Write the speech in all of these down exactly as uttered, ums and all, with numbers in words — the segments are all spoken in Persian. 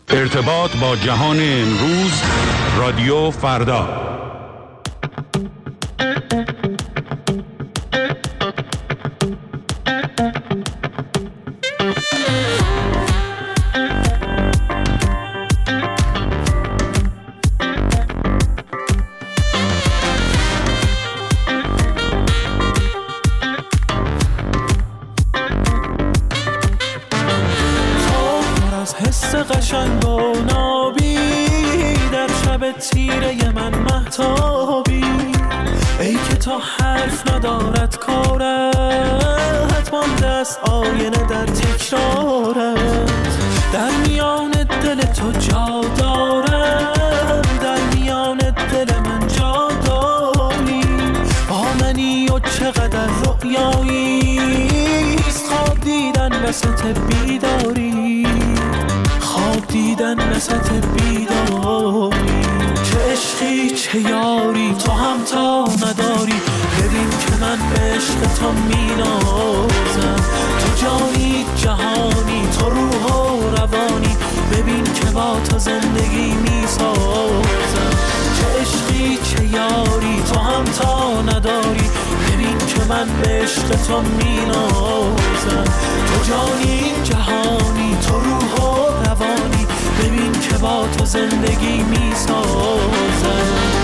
ارتباط با جهان امروز، رادیو فردا. قشنگ و نابی در شب تیره من مهتابی، ای که تا حرف ندارد کارت، حتما دست آینه در تکرارت. در میان دل تو جا دارم، در میان دل من جا داری، با منی و چقدر رؤیاییست خواب دیدن وسط بیداری، خواب دیدن وسط بیداری. چه عشقی چه یاری تو هم تا نداری، ببین که من به عشق تو مینازم. تو جانی جهانی تو روح و روانی، ببین که با تو زندگی میسازم. چه عشقی چه یاری تو هم تا نداری، ببین که من به عشق تو مینازم. تو جانی جهانی تو روح و روانی، ببین که با تو زندگی میسازم.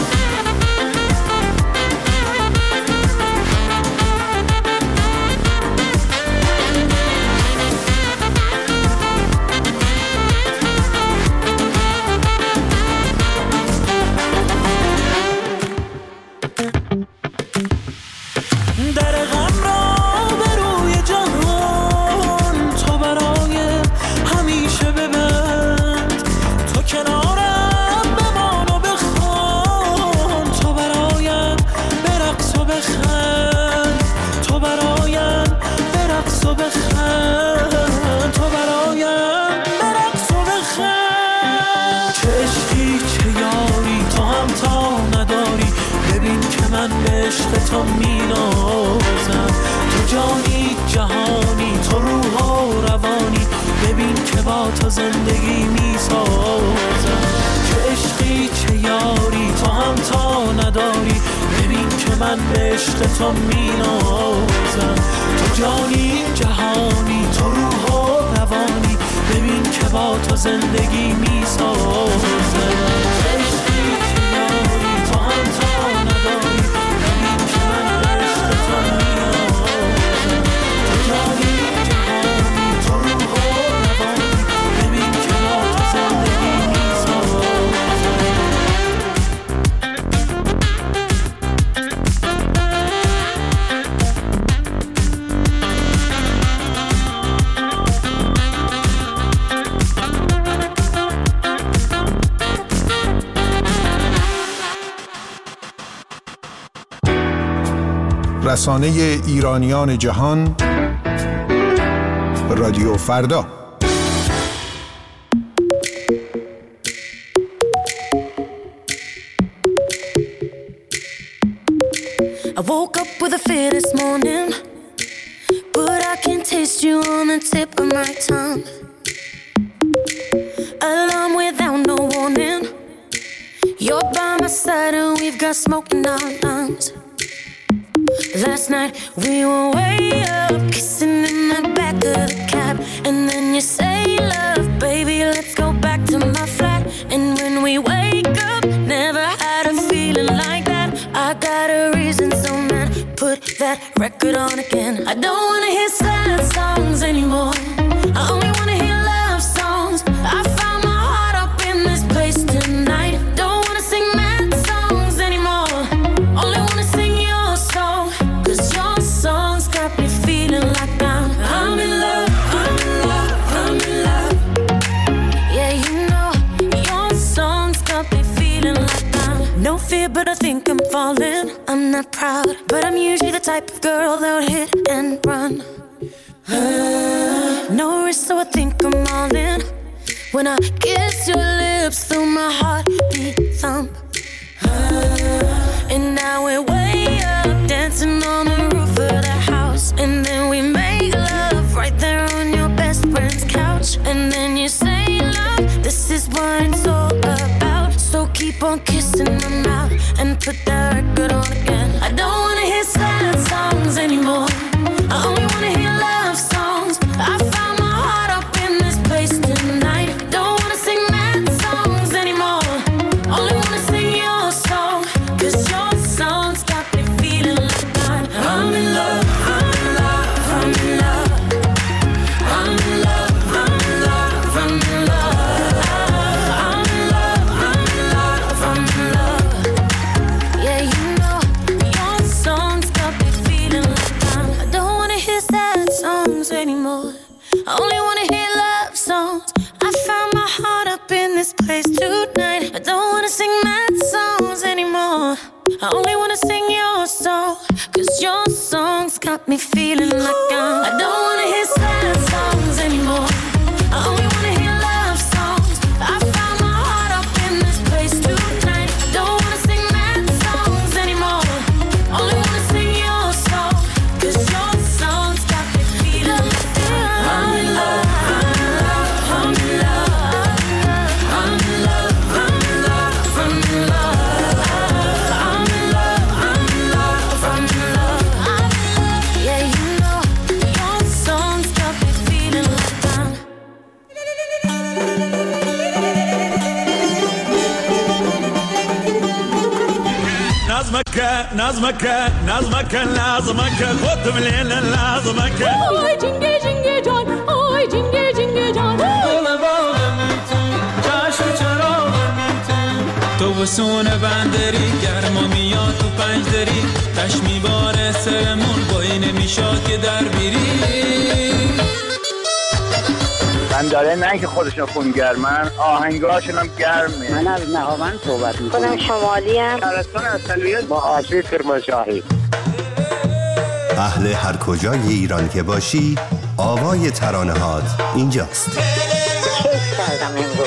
تو مینازم. تو جانی جهانی تو روح و روانی، ببین که با تو زندگی میسازم. چه عشقی چه یاری تو هم تا نداری، ببین که من به عشق تو مینازم. تو جانی جهانی تو روح و روانی، ببین که با تو زندگی میسازم. چه عشقی چه یاری تو هم تا نداری، رسانه ایرانیان جهان، رادیو فردا. I woke up with a fear this morning, but I can taste you on the tip of my tongue. Alarm without no warning, you're by my side and we've got smoke in our lungs. Last night we were way up, kissing in the back of the cab, and then you say, love, baby, let's go back to my flat. And when we wake up, never had a feeling like that. I got a reason, so man, put that record on again. I don't wanna hear sad songs anymore, I only wanna hear love songs. I found my heart up in this place tonight. Don't wanna sing mad songs anymore, only wanna sing your song. Cause your songs got me feeling like I'm, I'm in love, I'm in love, I'm in love. Yeah, you know, your songs got me feeling like I'm no fear, but I think I'm falling. I'm not proud, but I'm usually the type of girl that would hit and run. No risk, so I think I'm all in. When I kiss your lips through my heartbeat thump. And now we're way up, dancing on the roof of the house. And then we make love right there on your best friend's couch. And then you say, love, on kissing my mouth and put that record on again. I don't wanna hear sad songs anymore. I only wanna hear love songs. I found my heart up in this place tonight. Don't wanna sing mad songs anymore. Only wanna sing your song, 'cause your songs got me feeling like I'm, I'm in love, I'm in love, I'm in love. I'm in love, I'm in love, I'm in love. I'm in love, I'm in love, I'm in love. Yeah, you know, your songs got me feeling like I'm, I don't wanna hear sad songs anymore. I only wanna hear love songs. I found my heart up in this place tonight. I don't wanna sing mad songs anymore. I only wanna sing your song, 'cause your songs got me feeling like I'm, I don't wanna hear sad songs anymore. I only wanna hear love songs. I found my heart up in this place tonight. I don't wanna sing mad songs anymore. Only wanna sing your song, 'cause your songs got me feeling like I'm in love, I'm in love, I'm in love, I'm in love, I'm in love, I'm in love, I'm in love, I'm in love, I'm in love. Yeah, you know, your songs got me feeling like I'm. نظمك نظمك نظمك لازمك خد من هنا لازمك آی جنگه جنگه جان آی جنگه جنگه جان دل باغمی تو چشم چراغمی تو تو بسون بندری گرما میاد تو پنجدری تش میباره سرمون بایی نمیشاد که در بیری من داره نه که خودشون خونگرمن آهنگاشون هم گرمه. من از نهاوند صحبت میکنم. خودم شمالی ام. شهرستان اصلیت با آشوی کرمانشاهی. اهل هر کجای ایران که باشی آوای ترانه هات اینجاست. کیف کردم امروز.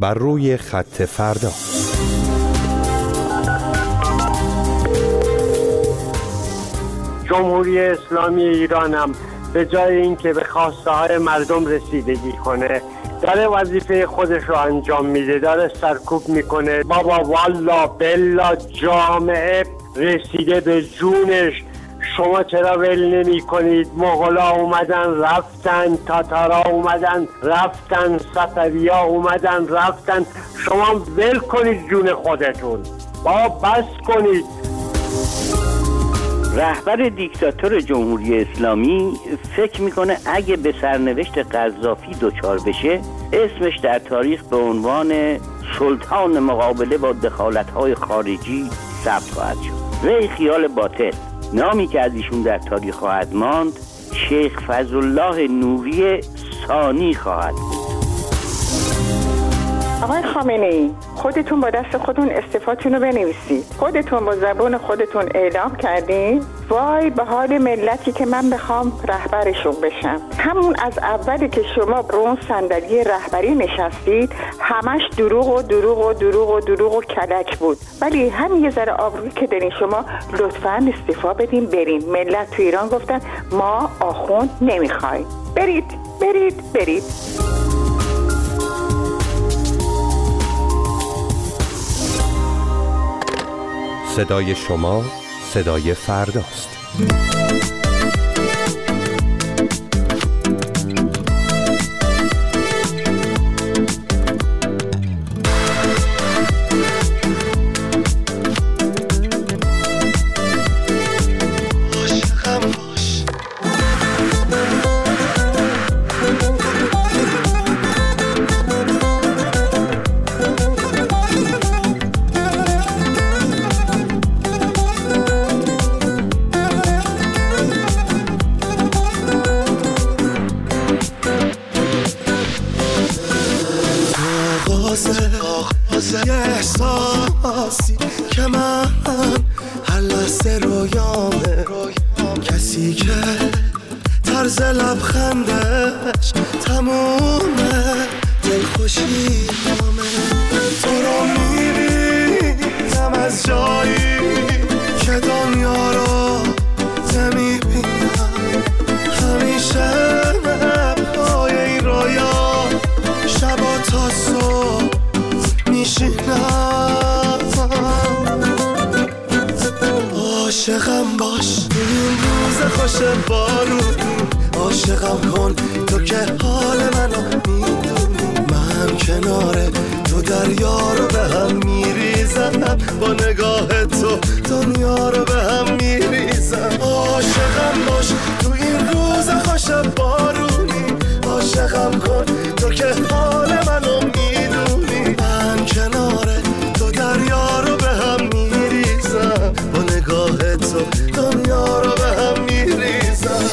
بر روی خط فردا. جمهوری اسلامی ایران هم به جای اینکه به خواسته های مردم رسیدگی کنه داره وظیفه خودش رو انجام میده، داره سرکوب میکنه. بابا والا بلا جامعه رسیده به جونش، شما چرا ول نمی کنید؟ مغلا اومدن رفتن، تاتارا اومدن رفتن، صفوی‌ها اومدن رفتن، شما ول کنید جون خودتون، بابا بس کنید. رهبر دیکتاتور جمهوری اسلامی فکر میکنه اگه به سرنوشت قذافی دچار بشه اسمش در تاریخ به عنوان سلطان مقابله با دخالت‌های خارجی ثبت خواهد شد. وی خیال باطل. نامی که از ایشون در تاریخ خواهد ماند شیخ فضلالله نوری ثانی خواهد بود. آقای خامنه‌ای، خودتون با دست خودتون استعفاتون رو بنویسید. خودتون با زبان خودتون اعلام کردین وای به حال ملتی که من بخوام رهبرشون بشم. همون از اولی که شما بر اون صندلی رهبری نشستید همش دروغ و دروغ و دروغ و دروغ و کلک بود. ولی همین یه ذره آبرویی که دارین شما لطفاً استعفا بدین برین. ملت تو ایران گفتن ما آخوند نمیخوایم. برید برید برید. صدای شما صدای فرداست. یه احساسی که من هر لحظه رویامه، کسی که طرز لبخندش تمومه دلخوشی نامه. تو رو میبینم از جایی که دنیا رو نمیبینم، همیشه پای این رویا شبا تا صبح میشینم. عاشقم باش این روز خوش بارونی، عاشقم کن تو که حال منو میدونی. من کنار تو دریا رو به هم میریزم، با نگاه تو دنیا رو به هم میریزم. عاشقم باش تو این روز خوش بارونی، عاشقم کن تو که حال منو میدونی. من کنار تو دریا رو به هم میریزم، با نگاه تو دنیا رو به هم میریزم.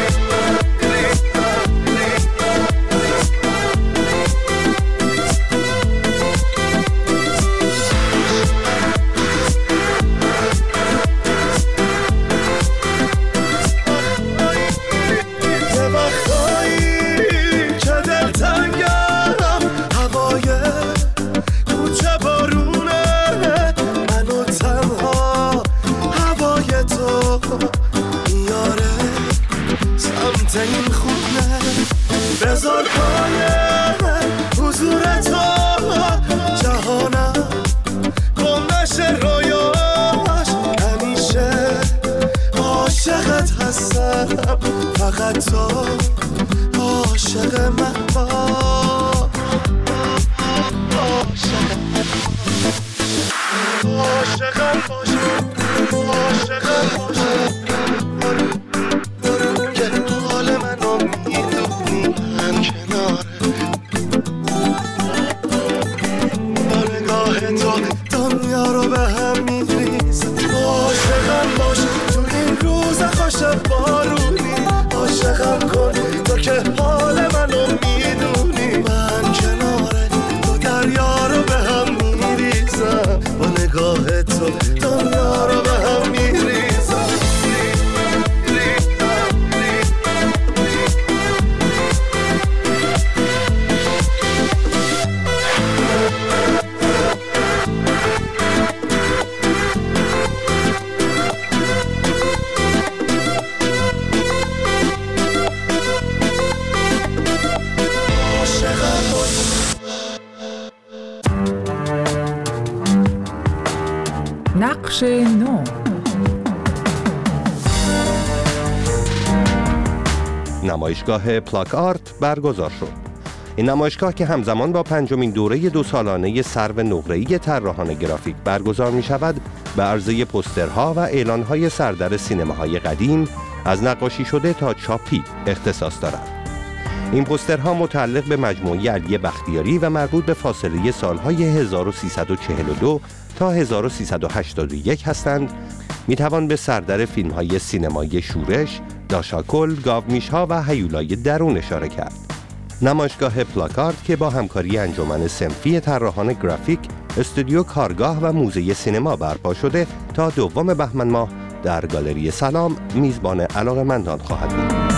این خونه بذار پای حضور تو جهانم گم نشه رویاش. همیشه عاشقت هستم، فقط تو عاشق من باش. عاشقم باش، عاشقم باش. دنیا رو به هم میریزم. عاشقم باش تو این روز خوش بارونی، عاشقم کن تو که حال منو میدونی. من کنار تو دریا رو به هم میریزم، با نگاه تو دنیا رو به هم میریزم. بخش نو. نمایشگاه پلاک آرت برگزار شد. این نمایشگاه که همزمان با پنجمین دوره دو سالانه سرو نقره‌ای طراحان گرافیک برگزار می شود، به عرضه پوسترها و اعلانهای سردر سینماهای قدیم از نقاشی شده تا چاپی اختصاص دارد. این پوسترها متعلق به مجموعه علی بختیاری و مربوط به فاصله سالهای هزار و سیصد و چهل و دو تا هزار و سیصد و هشتاد و یک هستند. می توان به سردر فیلم‌های سینمایی شورش، داشاکل، گاومیش‌ها و هیولای درون اشاره کرد. نمایشگاه پلاک آرت که با همکاری انجمن صنفی طراحان گرافیک، استودیو کارگاه و موزه سینما برپا شده تا دوم بهمن ماه در گالری سلام میزبان علاقه‌مندان خواهد بود.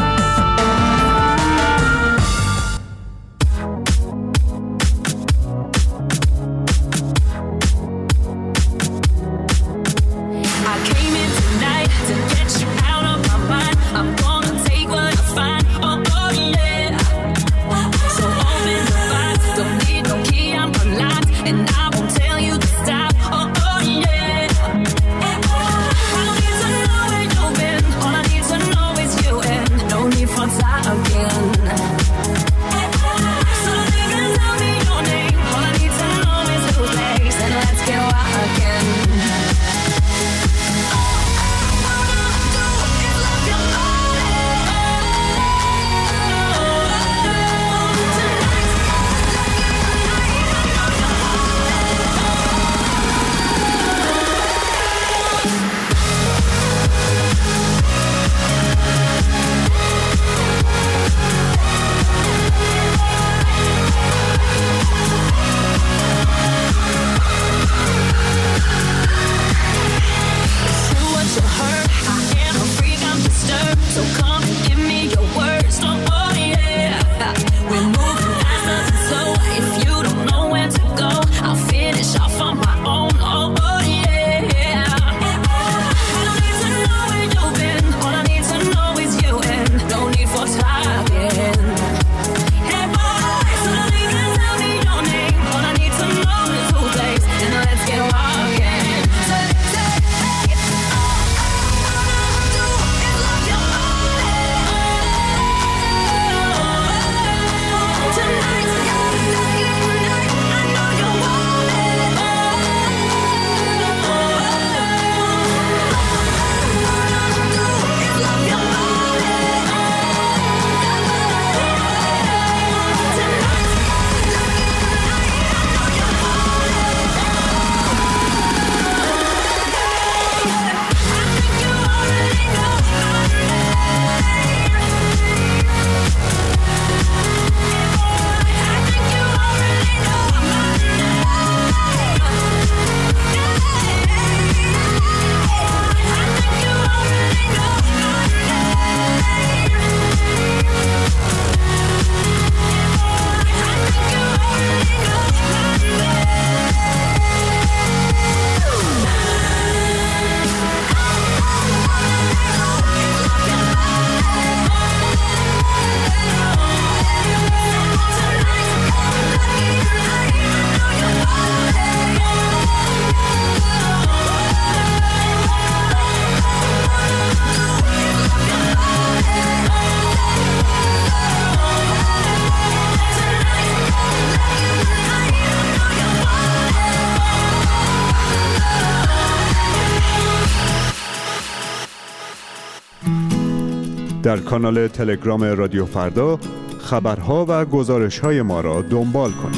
در کانال تلگرام رادیو فردا خبرها و گزارش‌های ما را دنبال کنید.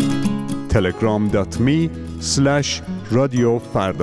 تلگرام دات می اسلش رادیو فردا.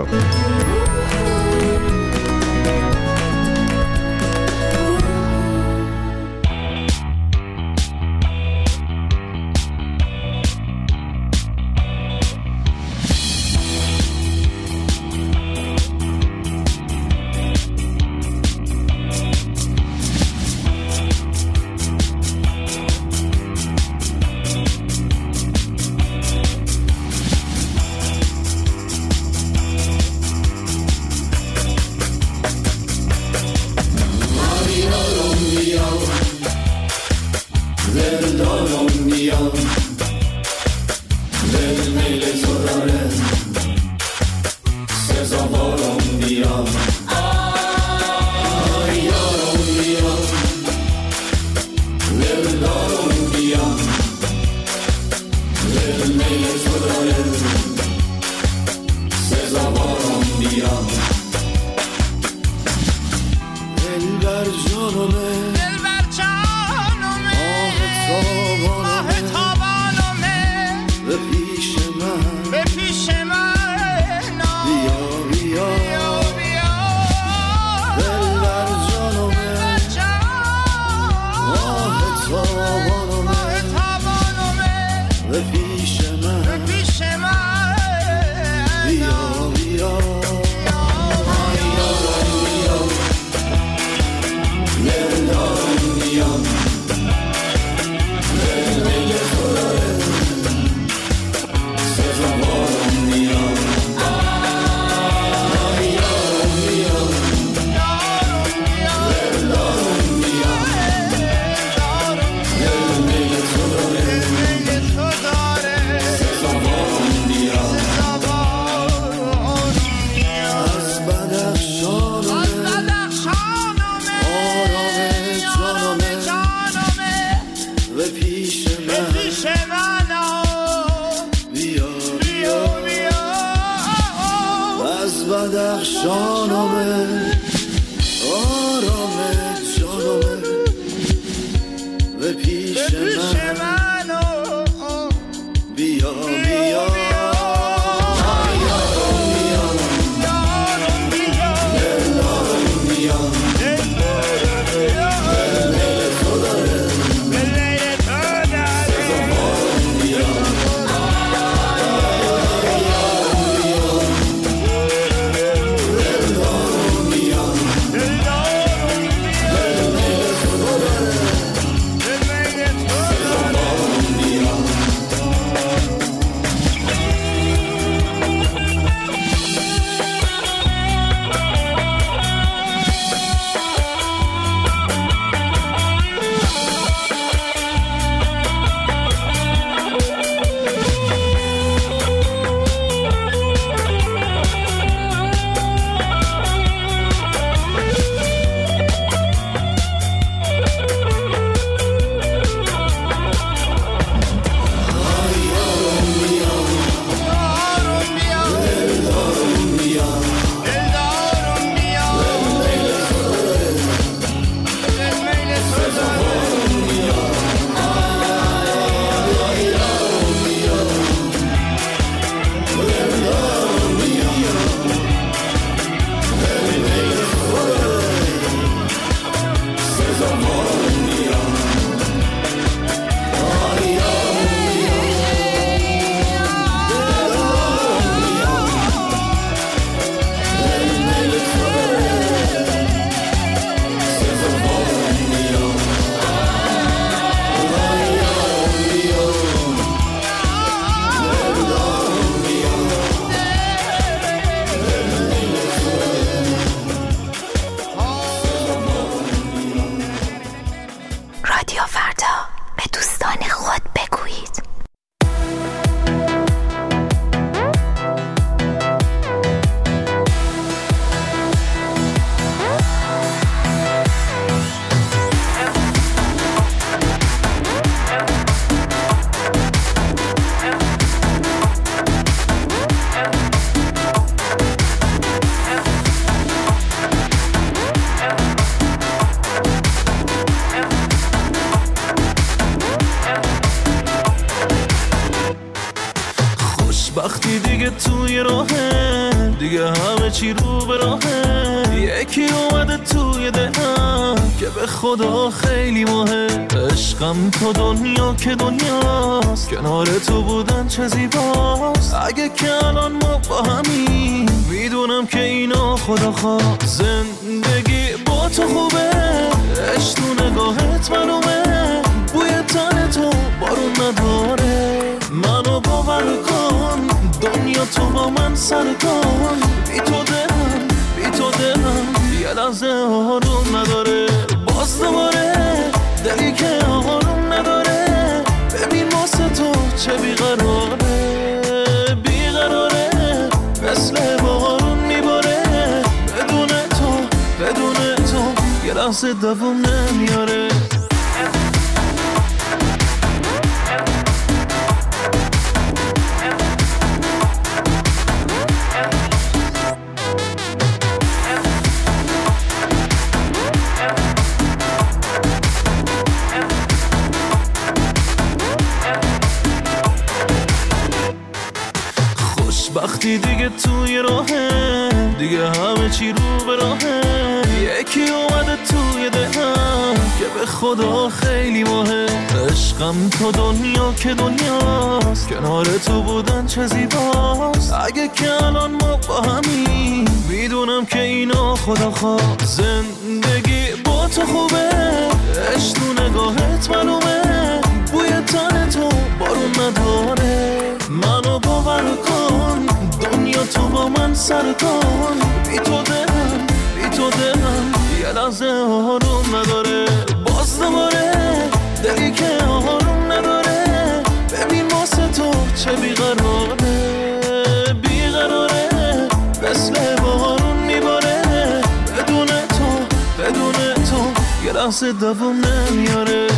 من بیا بیا وقتی دیگه توی راهه، دیگه همه چی رو به راهه. یکی اومده توی دلم که به خدا خیلی مهم. عشقم تو دنیا که دنیاست، کنار تو بودن چه زیباست. اگه که الان ما با همین، میدونم که اینا خدا خواست. زندگی با تو خوبه، عشق تو نگاهت معلومه. بوی تن تو بارون نداره، منو باور کن دنیا تو با من سر کن. بی تو دلم بی تو دلم یه لحظه آروم نداره. باز دوباره دلی که آروم نداره. ببین واسه تو چه بیقراره، بیقراره مثل بارون میباره. بدون تو بدون تو یه لحظه دوام نمیاره. وقتی دیگه توی راهه، دیگه همه چی رو به راهه. یکی اومده توی دلم که به خدا خیلی مهم. عشقم تو دنیا که دنیاست، کنار تو بودن چه زیباست. اگه که الان ما با همین، میدونم که اینا خدا خواست. زندگی با تو خوبه، عشق تو نگاهت معلومه. بوی تن تو بارون نداره، منو باور کن دنیا تو با من سر کن. بی تو دلم بی تو دلم یه لحظه آروم نداره. باز دوباره دلی که آروم نداره. ببین واسه تو چه بیقراره، بیقراره مثل بارون میباره. بدون تو بدون تو یه لحظه دوام نمیاره.